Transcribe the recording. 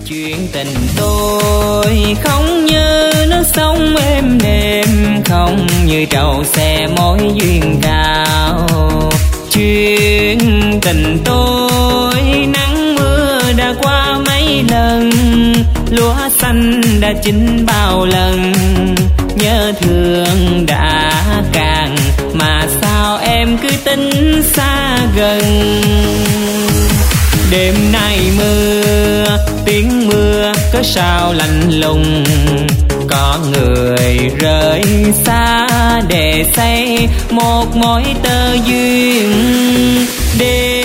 Chuyện tình tôi không như nước sông êm đềm, không như trầu xe mối duyên cao. Chuyện tình tôi nắng mưa đã qua mấy lần, lúa xanh đã chín bao lần, nhớ thương đã càng mà sao em cứ tính xa gần. Đêm nay mưa, tiếng mưa có sao lạnh lùng, có người rời xa để xây một mối tơ duyên. Đêm